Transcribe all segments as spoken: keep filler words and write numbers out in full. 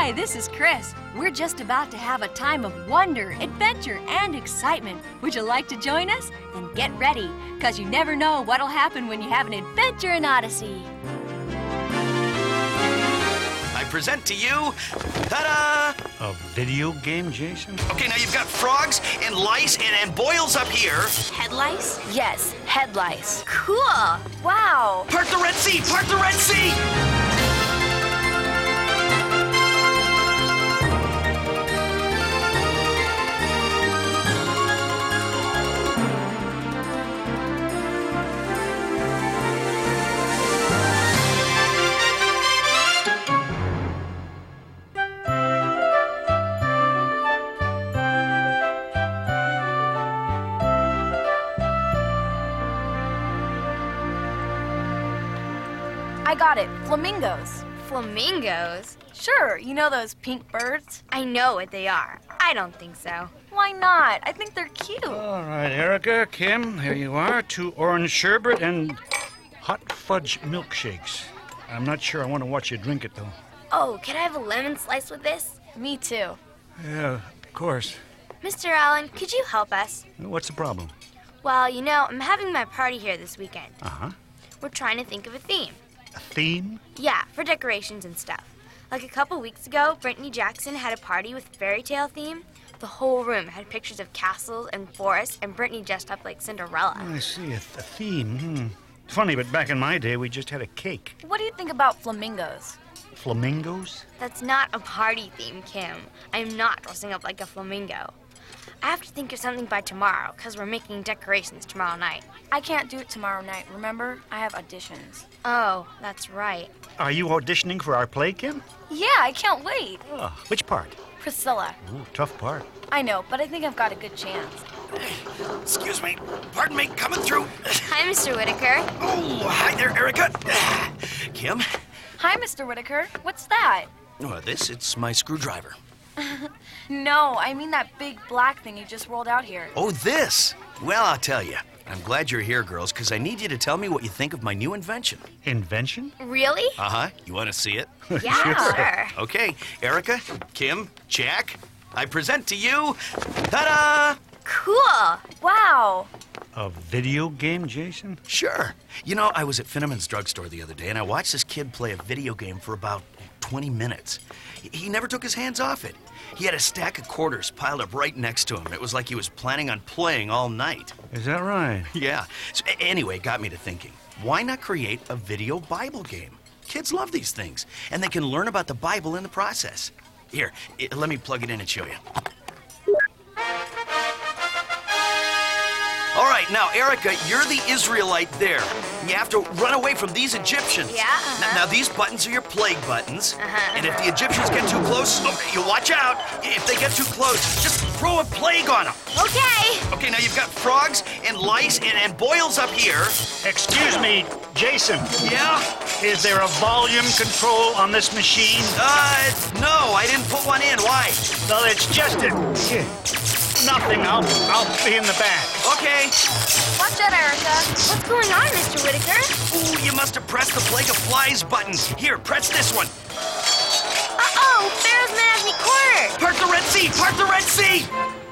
Hi, this is Chris. We're just about to have a time of wonder, adventure, and excitement. Would you like to join us? Then get ready, because you never know what'll happen when you have an adventure in Odyssey. I present to you, ta-da! A video game, Jason? Okay, now you've got frogs and lice and, and boils up here. Head lice? Yes, head lice. Cool. Wow. Part the Red Sea! Part the Red Sea! I got it. Flamingos. Flamingos? Sure, you know those pink birds? I know what they are. I don't think so. Why not? I think they're cute. All right, Erica, Kim, here you are. Two orange sherbet and hot fudge milkshakes. I'm not sure I want to watch you drink it, though. Oh, can I have a lemon slice with this? Me too. Yeah, of course. Mister Allen, could you help us? What's the problem? Well, you know, I'm having my party here this weekend. Uh-huh. We're trying to think of a theme. A theme? Yeah, for decorations and stuff. Like a couple weeks ago, Brittany Jackson had a party with fairy tale theme. The whole room had pictures of castles and forests, and Brittany dressed up like Cinderella. Oh, I see, a, th- a theme. Hmm. Funny, but back in my day, we just had a cake. What do you think about flamingos? Flamingos? That's not a party theme, Kim. I'm not dressing up like a flamingo. I have to think of something by tomorrow, because we're making decorations tomorrow night. I can't do it tomorrow night, remember? I have auditions. Oh, that's right. Are you auditioning for our play, Kim? Yeah, I can't wait. Oh, which part? Priscilla. Ooh, tough part. I know, but I think I've got a good chance. Excuse me. Pardon me, coming through. Hi, Mister Whitaker. Oh, hi there, Erica. Kim? Hi, Mister Whitaker. What's that? Oh, this, it's my screwdriver. No, I mean that big black thing you just rolled out here. Oh, this? Well, I'll tell you. I'm glad you're here, girls, because I need you to tell me what you think of my new invention. Invention? Really? Uh-huh. You want to see it? Yeah, sure. Okay, Erica, Kim, Jack, I present to you, ta-da! Cool. Wow. A video game, Jason? Sure. You know, I was at Finneman's drugstore the other day, and I watched this kid play a video game for about twenty minutes. He- He never took his hands off it. He had a stack of quarters piled up right next to him. It was like he was planning on playing all night. Is that right? Yeah. So, a- anyway, it got me to thinking, why not create a video Bible game? Kids love these things, and they can learn about the Bible in the process. Here, i- let me plug it in and show you. All right, now, Erica, you're the Israelite there. You have to run away from these Egyptians. Yeah, uh-huh. Now, now, these buttons are your plague buttons. Uh-huh. And if the Egyptians get too close, oh, you watch out. If they get too close, just throw a plague on them. Okay. Okay, now you've got frogs and lice and, and boils up here. Excuse me, Jason. Yeah? Is there a volume control on this machine? Uh, no, I didn't put one in. Why? Well, it's just a... Nothing. I'll, I'll be in the back. Okay. Watch out, Erica. What's going on, Mister Whitaker? Ooh, you must have pressed the Plague of Flies button. Here, press this one. Uh-oh, Pharaoh's man has me cornered. Part the Red Sea! Part the Red Sea!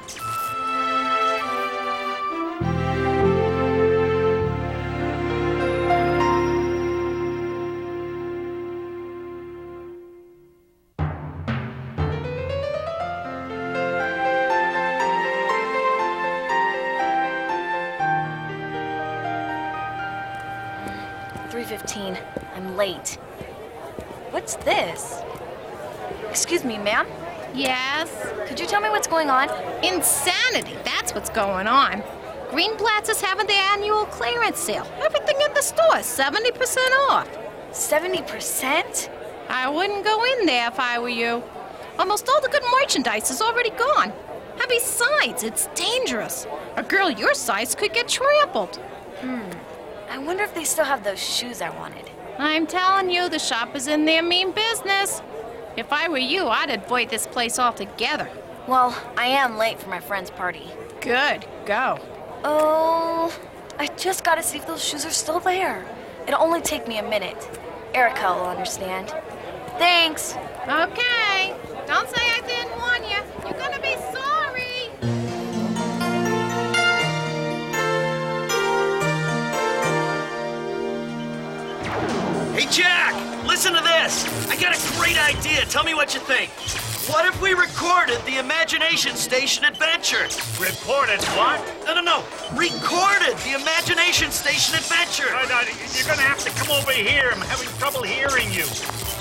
three fifteen. I'm late. What's this? Excuse me, ma'am? Yes? Could you tell me what's going on? Insanity, that's what's going on. Greenblatt's is having their annual clearance sale. Everything in the store, seventy percent off. seventy percent? I wouldn't go in there if I were you. Almost all the good merchandise is already gone. And besides, it's dangerous. A girl your size could get trampled. I wonder if they still have those shoes I wanted. I'm telling you, the shop is in their mean business. If I were you, I'd avoid this place altogether. Well, I am late for my friend's party. Good, go. Oh, I just gotta see if those shoes are still there. It'll only take me a minute. Erica will understand. Thanks. Okay. Don't say I didn't warn you. You're gonna be sorry. Hey, Jack, listen to this. I got a great idea. Tell me what you think. What if we recorded the Imagination Station adventure? Reported what? No, no, no. Recorded the Imagination Station adventure. Uh, no, you're gonna have to come over here. I'm having trouble hearing you.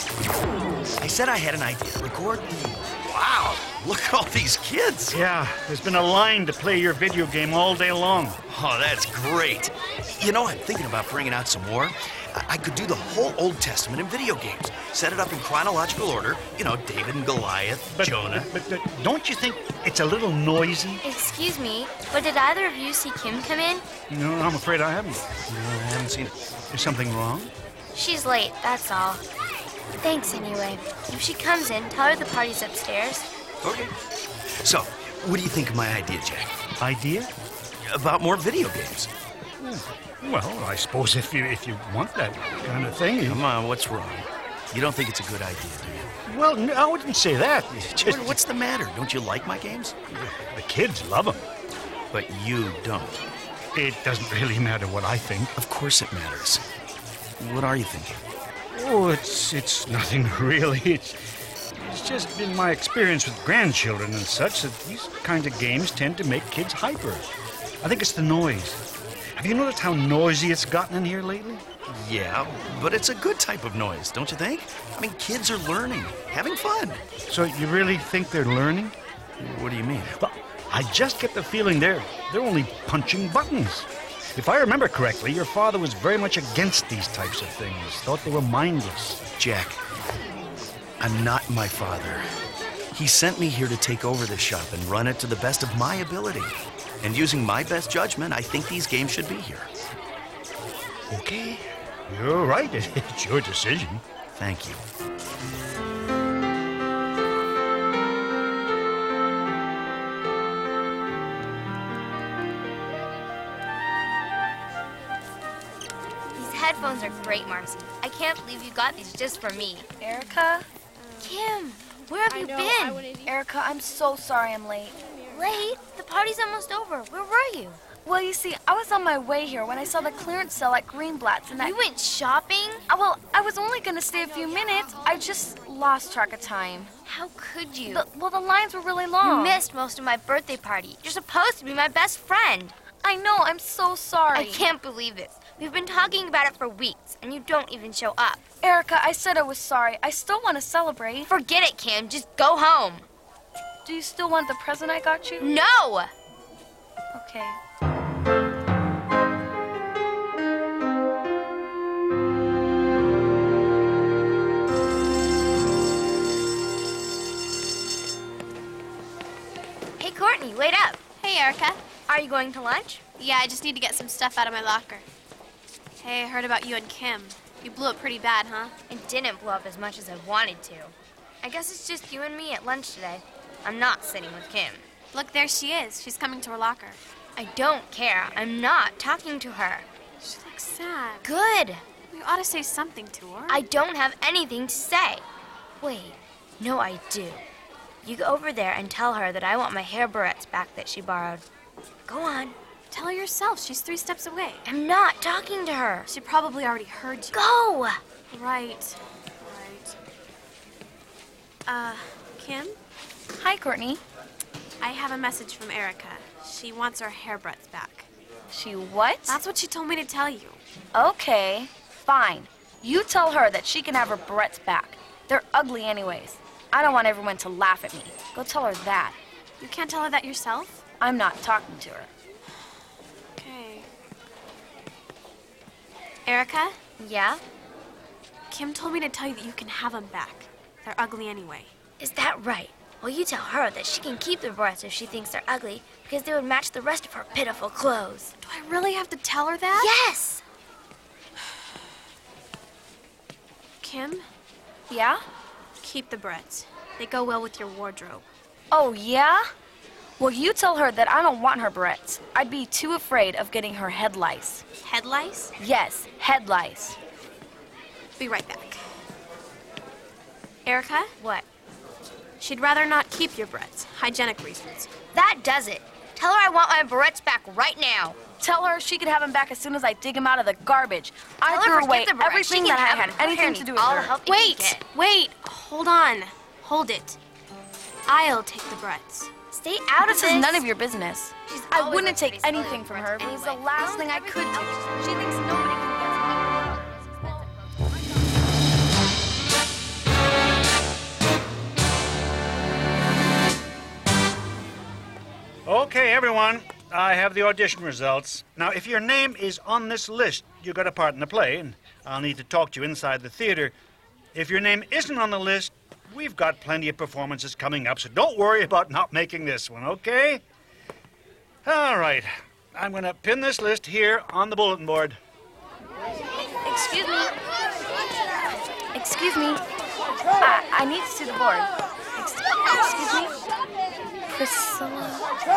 I said I had an idea. Record the... Wow, look at all these kids. Yeah, there's been a line to play your video game all day long. Oh, that's great. You know, I'm thinking about bringing out some more. I, I could do the whole Old Testament in video games. Set it up in chronological order. You know, David and Goliath, But, Jonah. But, but don't you think it's a little noisy? Excuse me, but did either of you see Kim come in? No, I'm afraid I haven't. No, I haven't seen it. Is something wrong? She's late, that's all. Thanks anyway. If she comes in, tell her the party's upstairs. Okay. So, what do you think of my idea, Jack? Idea? About more video games? Well, I suppose if you if you want that kind of thing. you- Come on, what's wrong? You don't think it's a good idea, do you? Well, no, I wouldn't say that. It's just, What- What's the matter? Don't you like my games? the kids love them. But you don't. It doesn't really matter what I think. Of course it matters. What are you thinking? Oh, it's it's nothing really. It's it's just been my experience with grandchildren and such that these kinds of games tend to make kids hyper. I think it's the noise. Have you noticed how noisy it's gotten in here lately? Yeah, but it's a good type of noise, don't you think? I mean, kids are learning, having fun. So you really think they're learning? What do you mean? Well, I just get the feeling they're they're only punching buttons. If I remember correctly, your father was very much against these types of things. Thought they were mindless. Jack, I'm not my father. He sent me here to take over this shop and run it to the best of my ability. And using my best judgment, I think these games should be here. Okay, you're right. It's your decision. Thank you. These headphones are great, Marcy. I can't believe you got these just for me. Erica? Kim, where have you been? Erica, I'm so sorry I'm late. Late? The party's almost over. Where were you? Well, you see, I was on my way here when I saw the clearance sale at Greenblatt's and I... You went shopping? Uh, Well, I was only going to stay a few minutes. I just lost track of time. How could you? The, well, the lines were really long. You missed most of my birthday party. You're supposed to be my best friend. I know, I'm so sorry. I can't believe this. We've been talking about it for weeks, and you don't even show up. Erica, I said I was sorry. I still want to celebrate. Forget it, Kim. Just go home. Do you still want the present I got you? No! Okay. Hey, Courtney, wait up. Hey, Erica. Are you going to lunch? Yeah, I just need to get some stuff out of my locker. Hey, I heard about you and Kim. You blew it pretty bad, huh? It didn't blow up as much as I wanted to. I guess it's just you and me at lunch today. I'm not sitting with Kim. Look, there she is. She's coming to her locker. I don't care. I'm not talking to her. She looks sad. Good. You ought to say something to her. I don't have anything to say. Wait. No, I do. You go over there and tell her that I want my hair barrettes back that she borrowed. Go on. Tell her yourself. She's three steps away. I'm not talking to her. She probably already heard you. Go! Right. Right. Uh, Kim? Hi, Courtney. I have a message from Erica. She wants her hair breadth back. She what? That's what she told me to tell you. Okay, fine. You tell her that she can have her barrettes back. They're ugly anyways. I don't want everyone to laugh at me. Go tell her that. You can't tell her that yourself? I'm not talking to her. Okay. Erica? Yeah? Kim told me to tell you that you can have them back. They're ugly anyway. Is that right? Well, you tell her that she can keep the barrettes if she thinks they're ugly because they would match the rest of her pitiful clothes. Do I really have to tell her that? Yes! Kim, Yeah? keep the barrettes. They go well with your wardrobe. Oh, yeah? Well, you tell her that I don't want her barrettes. I'd be too afraid of getting her head lice. Head lice? Yes, head lice. Be right back. Erica, What? She'd rather not keep your barrettes. Hygienic reasons. That does it. Tell her I want my barrettes back right now. Tell her she can have them back as soon as I dig them out of the garbage. I Tell her threw forget away the barrettes. everything She can that I have had them. anything Here, to do with I'll her. help you Wait, get it. wait, hold on. Hold it. I'll take the barrettes. Stay out This of this. is none of your business. She's I always wouldn't liked to take be spoiled anything with from her if it was the anyway. last No, thing I everything could do. else, She thinks nobody can Okay, everyone. I have the audition results. Now, if your name is on this list, you got a part in the play, and I'll need to talk to you inside the theater. If your name isn't on the list, we've got plenty of performances coming up, so don't worry about not making this one, okay? All right. I'm going to pin this list here on the bulletin board. Excuse me. Excuse me. I, I need to see the board. Ex- excuse me. Priscilla.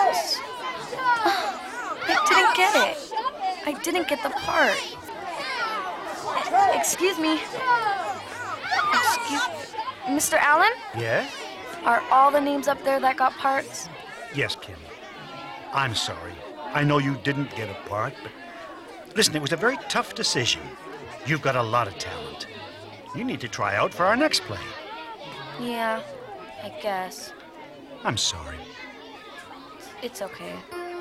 I didn't get it. I didn't get the part. E- Excuse me. Excuse... Mister Allen? Yeah? Are all the names up there that got parts? Yes, Kim. I'm sorry. I know you didn't get a part, but listen, it was a very tough decision. You've got a lot of talent. You need to try out for our next play. Yeah, I guess. I'm sorry. It's okay.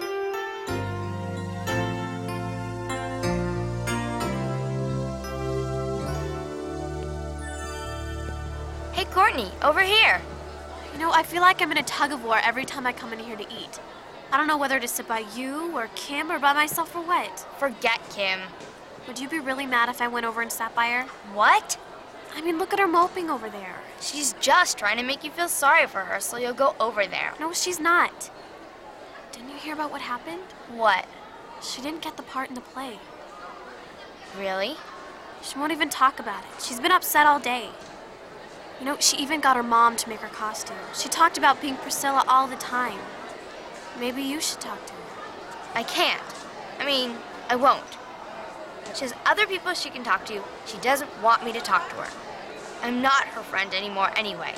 Hey, Courtney, over here. You know, I feel like I'm in a tug of war every time I come in here to eat. I don't know whether to sit by you or Kim or by myself or what. Forget Kim. Would you be really mad if I went over and sat by her? What? I mean, look at her moping over there. She's just trying to make you feel sorry for her, so you'll go over there. No, she's not. Didn't you hear about what happened? What? She didn't get the part in the play. Really? She won't even talk about it. She's been upset all day. You know, she even got her mom to make her costume. She talked about being Priscilla all the time. Maybe you should talk to her. I can't. I mean, I won't. She has other people she can talk to. She doesn't want me to talk to her. I'm not her friend anymore anyway.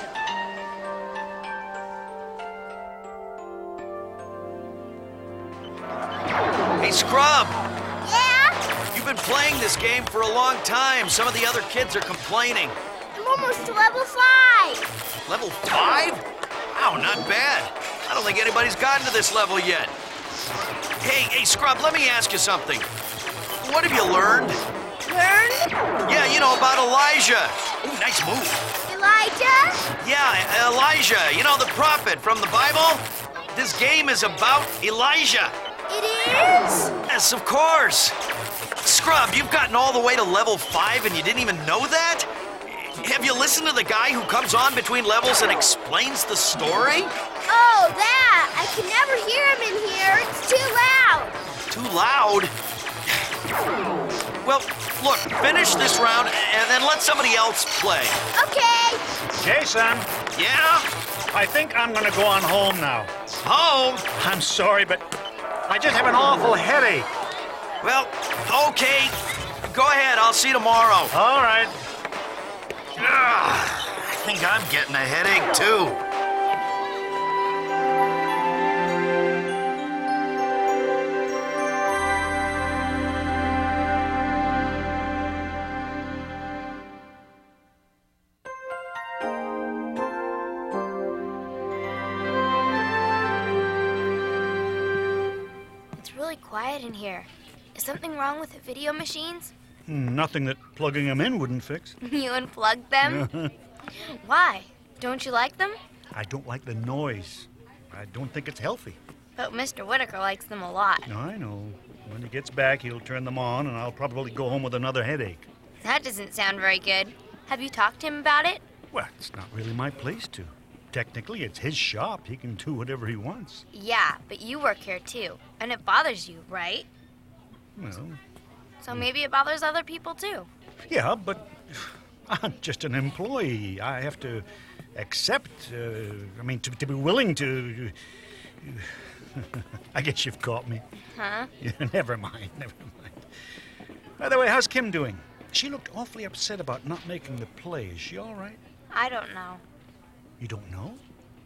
Hey, Scrub! Yeah? You've been playing this game for a long time. Some of the other kids are complaining. I'm almost to level five. Level five? Wow, not bad. I don't think anybody's gotten to this level yet. Hey, hey, Scrub, let me ask you something. What have you learned? Learn? Yeah, you know, about Elijah. Ooh, nice move. Elijah? Yeah, Elijah, you know, the prophet from the Bible? This game is about Elijah. It is? Yes, of course. Scrub, you've gotten all the way to level five and you didn't even know that? Have you listened to the guy who comes on between levels and explains the story? Oh, that! I can never hear him in here. It's too loud. Too loud? Well, look, finish this round and then let somebody else play. Okay. Jason, Yeah? I think I'm going to go on home now. Home? I'm sorry, but I just have an awful headache. Well, okay. Go ahead, I'll see you tomorrow. All right. Ugh, I think I'm getting a headache, too. It's really quiet in here. Is something wrong with the video machines? Nothing that plugging them in wouldn't fix. You unplugged them? Why? Don't you like them? I don't like the noise. I don't think it's healthy. But Mister Whitaker likes them a lot. I know. When he gets back, he'll turn them on, and I'll probably go home with another headache. That doesn't sound very good. Have you talked to him about it? Well, it's not really my place to. Technically, it's his shop. He can do whatever he wants. Yeah, but you work here too, and it bothers you, right? Well, So maybe it bothers other people too. yeah, but I'm just an employee. I have to accept, uh, I mean, to, to be willing to... I guess you've caught me. Huh? Yeah, never mind, never mind. By the way, how's Kim doing? She looked awfully upset about not making the play. Is she all right? I don't know. You don't know?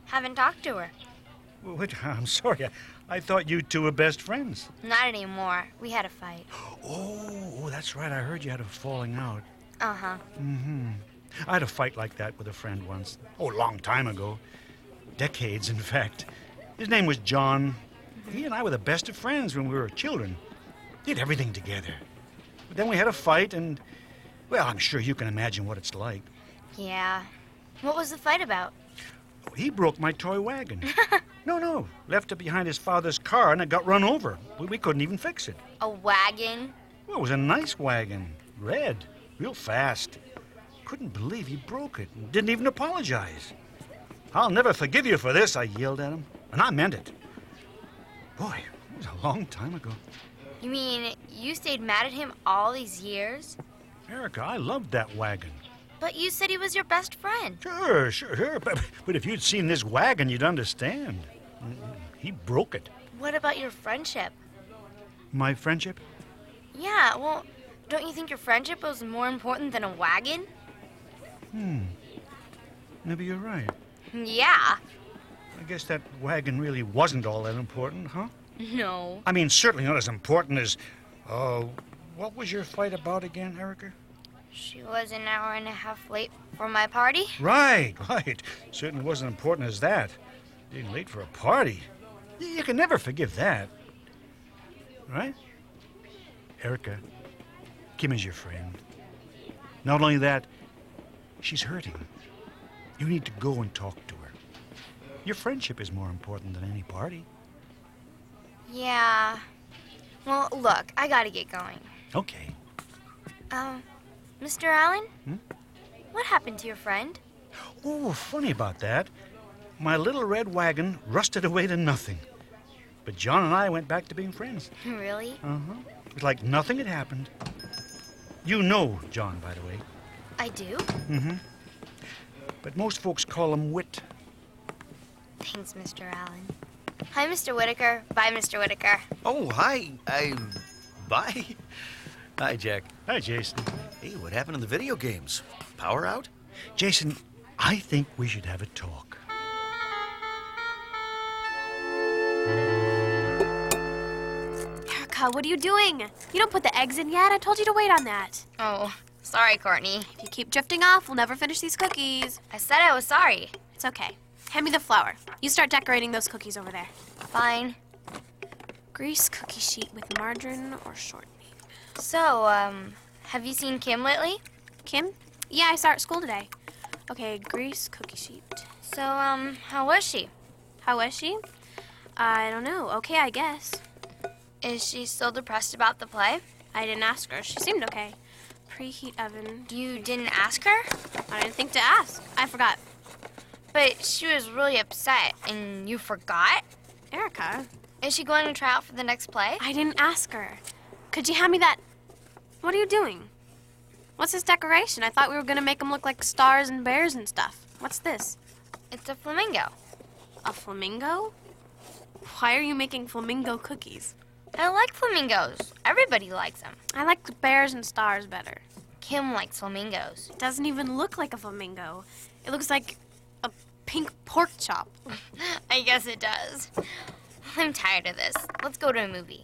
Haven't talked to her. What? I'm sorry. I, I thought you two were best friends. Not anymore. We had a fight. Oh, oh, that's right. I heard you had a falling out. Uh-huh. Mm-hmm. I had a fight like that with a friend once. Oh, a long time ago. Decades, in fact. His name was John. He and I were the best of friends when we were children. Did everything together. But then we had a fight, and, well, I'm sure you can imagine what it's like. Yeah. What was the fight about? Oh, he broke my toy wagon. No, no. Left it behind his father's car, and it got run over. We, we couldn't even fix it. A wagon? Well, it was a nice wagon. Red. Real fast. Couldn't believe he broke it. And didn't even apologize. I'll never forgive you for this, I yelled at him. And I meant it. Boy, it was a long time ago. You mean you stayed mad at him all these years? Erica, I loved that wagon. But you said he was your best friend. Sure, sure, sure. But, but if you'd seen this wagon, you'd understand. He broke it. What about your friendship? My friendship? Yeah, well, don't you think your friendship was more important than a wagon? Hmm. Maybe you're right. Yeah. I guess that wagon really wasn't all that important, huh? No. I mean, certainly not as important as... Uh, what was your fight about again, Erica? She was an hour and a half late for my party. Right, right. Certainly wasn't important as that. Being late for a party. You can never forgive that. Right? Erica, Kim is your friend. Not only that, she's hurting. You need to go and talk to her. Your friendship is more important than any party. Yeah. Well, look, I gotta get going. Okay. Um, Mister Allen? Hmm? What happened to your friend? Oh, funny about that. My little red wagon rusted away to nothing. But John and I went back to being friends. Really? Uh-huh. It was like nothing had happened. You know John, by the way. I do? Mm-hmm. But most folks call him Whit. Thanks, Mister Allen. Hi, Mister Whitaker. Bye, Mister Whitaker. Oh, hi. I... Bye. Hi, Jack. Hi, Jason. Hey, what happened to the video games? Power out? Jason, I think we should have a talk. Erica, what are you doing? You don't put the eggs in yet. I told you to wait on that. Oh, sorry, Courtney. If you keep drifting off, we'll never finish these cookies. I said I was sorry. It's okay. Hand me the flour. You start decorating those cookies over there. Fine. Grease cookie sheet with margarine or shortening. So, um, have you seen Kim lately? Kim? Yeah, I saw her at school today. Okay, grease cookie sheet. So, um, how was she? How was she? I don't know. Okay, I guess. Is she still depressed about the play? I didn't ask her. She seemed okay. Preheat oven. You didn't ask her? I didn't think to ask. I forgot. But she was really upset, and you forgot? Erica? Is she going to try out for the next play? I didn't ask her. Could you hand me that? What are you doing? What's this decoration? I thought we were going to make them look like stars and bears and stuff. What's this? It's a flamingo. A flamingo? Why are you making flamingo cookies? I like flamingos. Everybody likes them. I like the bears and stars better. Kim likes flamingos. It doesn't even look like a flamingo. It looks like a pink pork chop. I guess it does. I'm tired of this. Let's go to a movie.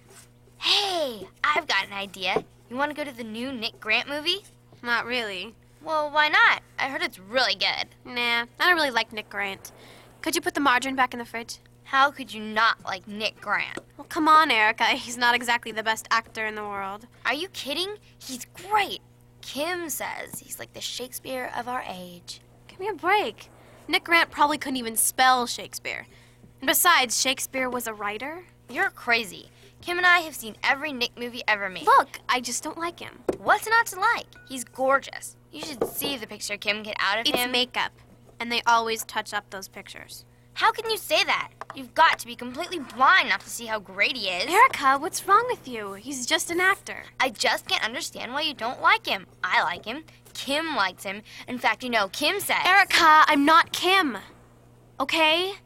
Hey, I've got an idea. You want to go to the new Nick Grant movie? Not really. Well, why not? I heard it's really good. Nah, I don't really like Nick Grant. Could you put the margarine back in the fridge? How could you not like Nick Grant? Well, come on, Erica. He's not exactly the best actor in the world. Are you kidding? He's great. Kim says he's like the Shakespeare of our age. Give me a break. Nick Grant probably couldn't even spell Shakespeare. And besides, Shakespeare was a writer. You're crazy. Kim and I have seen every Nick movie ever made. Look, I just don't like him. What's not to like? He's gorgeous. You should see the picture Kim get out of It's him. makeup, and they always touch up those pictures. How can you say that? You've got to be completely blind not to see how great he is. Erica, what's wrong with you? He's just an actor. I just can't understand why you don't like him. I like him. Kim likes him. In fact, you know, Kim says... Erica, I'm not Kim. Okay?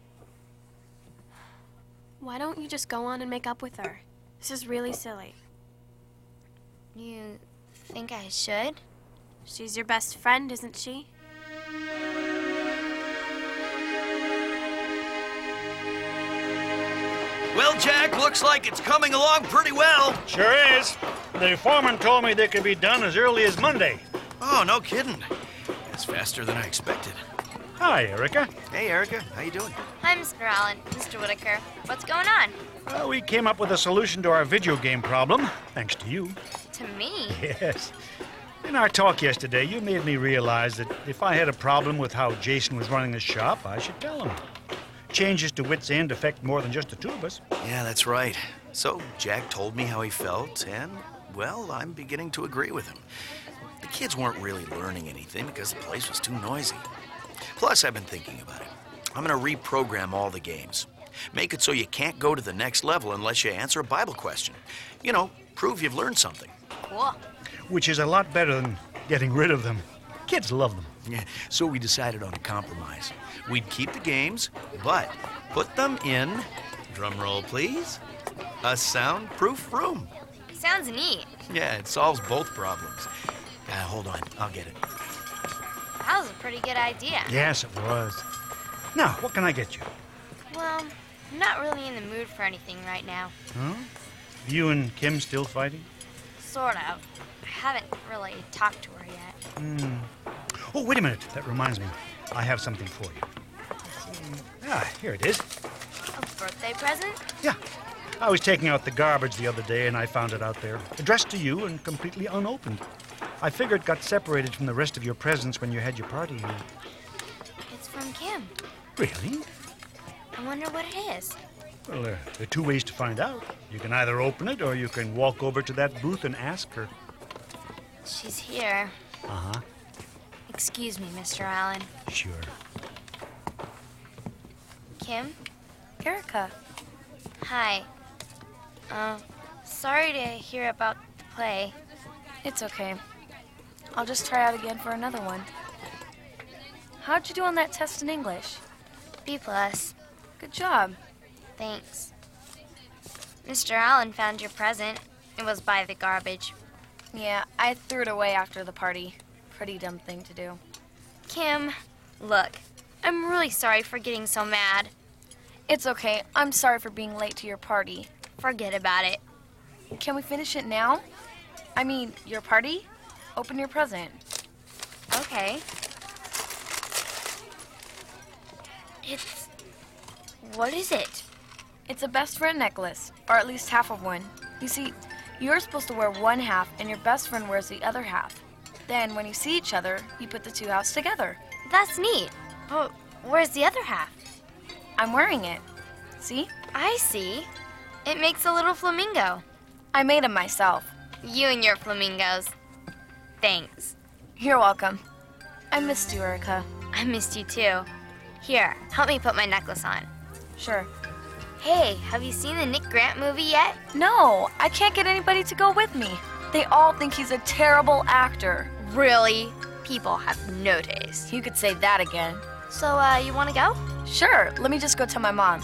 Why don't you just go on and make up with her? This is really silly. You think I should? She's your best friend, isn't she? Well, Jack, looks like it's coming along pretty well. Sure is. The foreman told me they could be done as early as Monday. Oh, no kidding. That's faster than I expected. Hi, Erica. Hey, Erica. How you doing? Hi, Mister Allen. Mister Whitaker. What's going on? Well, we came up with a solution to our video game problem, thanks to you. To me? Yes. In our talk yesterday, you made me realize that if I had a problem with how Jason was running the shop, I should tell him. Changes to Wits End affect more than just the two of us. Yeah, that's right. So Jack told me how he felt, and, well, I'm beginning to agree with him. The kids weren't really learning anything because the place was too noisy. Plus, I've been thinking about it. I'm going to reprogram all the games. Make it so you can't go to the next level unless you answer a Bible question. You know, prove you've learned something. Cool. Which is a lot better than getting rid of them. Kids love them. Yeah, so we decided on a compromise. We'd keep the games, but put them in, drum roll please, a soundproof room. Sounds neat. Yeah, it solves both problems. Uh, hold on, I'll get it. That was a pretty good idea. Yes, it was. Now, what can I get you? Well, I'm not really in the mood for anything right now. Huh? You and Kim still fighting? Sort of. I haven't really talked to her yet. Hmm. Oh, wait a minute. That reminds me. I have something for you. Ah, here it is. A birthday present? Yeah. I was taking out the garbage the other day and I found it out there, addressed to you and completely unopened. I figured it got separated from the rest of your presents when you had your party here. It's from Kim. Really? I wonder what it is. Well, uh, there are two ways to find out. You can either open it or you can walk over to that booth and ask her. She's here. Uh-huh. Excuse me, Mister Allen. Sure. Kim? Erica. Hi. Uh, sorry to hear about the play. It's okay. I'll just try out again for another one. How'd you do on that test in English? B plus. Good job. Thanks. Mister Allen found your present. It was by the garbage. Yeah, I threw it away after the party. Pretty dumb thing to do. Kim, look, I'm really sorry for getting so mad. It's okay. I'm sorry for being late to your party. Forget about it. Can we finish it now? I mean, your party? Open your present. Okay. It's... What is it? It's a best friend necklace, or at least half of one. You see, you're supposed to wear one half, and your best friend wears the other half. Then, when you see each other, you put the two halves together. That's neat. But where's the other half? I'm wearing it. See? I see. It makes a little flamingo. I made him myself. You and your flamingos. Thanks. You're welcome. I missed you, Erica. I missed you too. Here, help me put my necklace on. Sure. Hey, have you seen the Nick Grant movie yet? No, I can't get anybody to go with me. They all think he's a terrible actor. Really? People have no taste. You could say that again. So, uh, you want to go? Sure, let me just go tell my mom.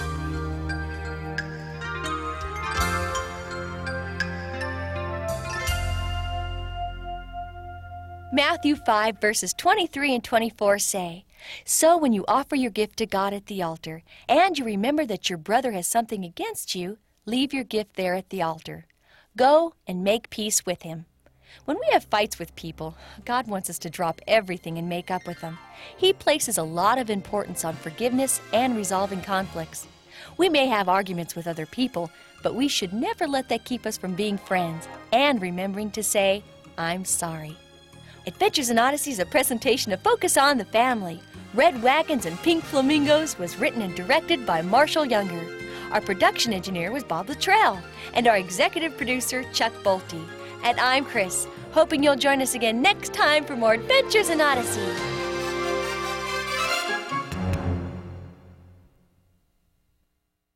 Matthew five, verses twenty-three and twenty-four say, "So when you offer your gift to God at the altar, and you remember that your brother has something against you, leave your gift there at the altar. Go and make peace with him." When we have fights with people, God wants us to drop everything and make up with them. He places a lot of importance on forgiveness and resolving conflicts. We may have arguments with other people, but we should never let that keep us from being friends and remembering to say, "I'm sorry." Adventures in Odyssey is a presentation of Focus on the Family. Red Wagons and Pink Flamingos was written and directed by Marshall Younger. Our production engineer was Bob Luttrell, and our executive producer, Chuck Bolte. And I'm Chris, hoping you'll join us again next time for more Adventures in Odyssey.